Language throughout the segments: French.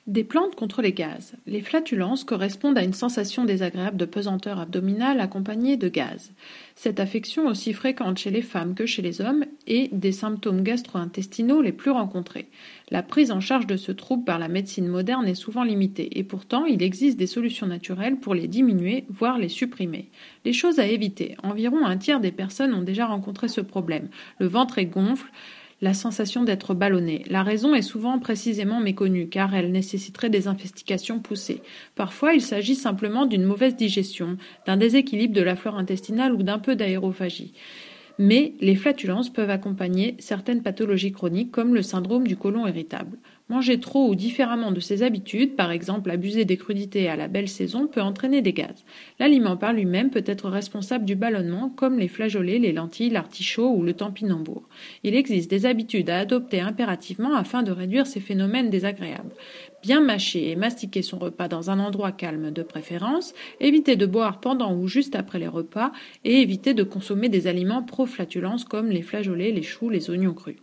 Des plantes contre les gaz. Les flatulences correspondent à une sensation désagréable de pesanteur abdominale accompagnée de gaz. Cette affection, aussi fréquente chez les femmes que chez les hommes, est des symptômes gastro-intestinaux les plus rencontrés. La prise en charge de ce trouble par la médecine moderne est souvent limitée, et pourtant il existe des solutions naturelles pour les diminuer, voire les supprimer. Les choses à éviter. Environ un tiers des personnes ont déjà rencontré ce problème. Le ventre est gonfle, la sensation d'être ballonné. La raison est souvent précisément méconnue, car elle nécessiterait des investigations poussées. Parfois, il s'agit simplement d'une mauvaise digestion, d'un déséquilibre de la flore intestinale ou d'un peu d'aérophagie. Mais les flatulences peuvent accompagner certaines pathologies chroniques comme le syndrome du côlon irritable. Manger trop ou différemment de ses habitudes, par exemple abuser des crudités à la belle saison, peut entraîner des gaz. L'aliment par lui-même peut être responsable du ballonnement comme les flageolets, les lentilles, l'artichaut ou le topinambour. Il existe des habitudes à adopter impérativement afin de réduire ces phénomènes désagréables. Bien mâcher et mastiquer son repas dans un endroit calme de préférence, éviter de boire pendant ou juste après les repas et éviter de consommer des aliments pro-flatulence comme les flageolets, les choux, les oignons crus.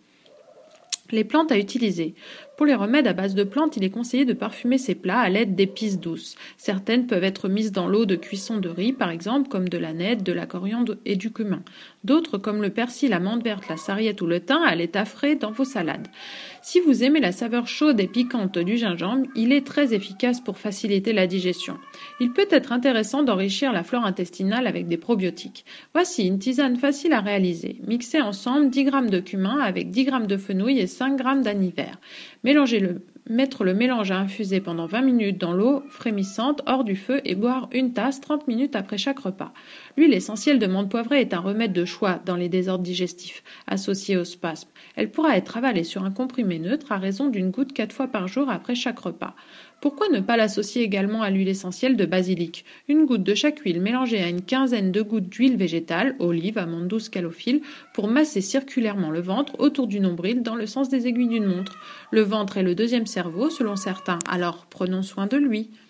Les plantes à utiliser. Pour les remèdes à base de plantes, il est conseillé de parfumer ces plats à l'aide d'épices douces. Certaines peuvent être mises dans l'eau de cuisson de riz, par exemple, comme de la nette, de la coriandre et du cumin. D'autres, comme le persil, la menthe verte, la sarriette ou le thym, à l'état frais dans vos salades. Si vous aimez la saveur chaude et piquante du gingembre, il est très efficace pour faciliter la digestion. Il peut être intéressant d'enrichir la flore intestinale avec des probiotiques. Voici une tisane facile à réaliser. Mixez ensemble 10 g de cumin avec 10 g de fenouil et 5 g d'anis vert. Mettre le mélange à infuser pendant 20 minutes dans l'eau frémissante hors du feu et boire une tasse 30 minutes après chaque repas. L'huile essentielle de menthe poivrée est un remède de choix dans les désordres digestifs associés au spasme. Elle pourra être avalée sur un comprimé neutre à raison d'une goutte 4 fois par jour après chaque repas. Pourquoi ne pas l'associer également à l'huile essentielle de basilic? Une goutte de chaque huile mélangée à une quinzaine de gouttes d'huile végétale, olive, amande douce, calophylle, pour masser circulairement le ventre autour du nombril dans le sens des aiguilles d'une montre. Le ventre est le deuxième cerveau selon certains, alors prenons soin de lui.